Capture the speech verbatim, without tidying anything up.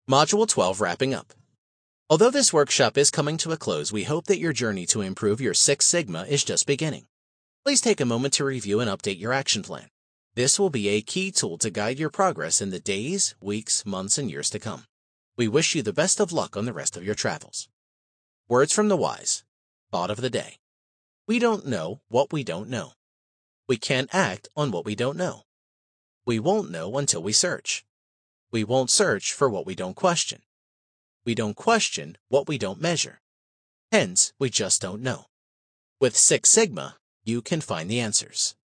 Module twelve wrapping up. Although this workshop is coming to a close, we hope that your journey to improve your Six Sigma is just beginning. Please take a moment to review and update your action plan. This will be a key tool to guide your progress in the days, weeks, months, and years to come. We wish you the best of luck on the rest of your travels. Words from the wise. Thought of the day. We don't know what we don't know. We can't act on what we don't know. We won't know until we search. We won't search for what we don't question. We don't question what we don't measure. Hence, we just don't know. With Six Sigma, you can find the answers.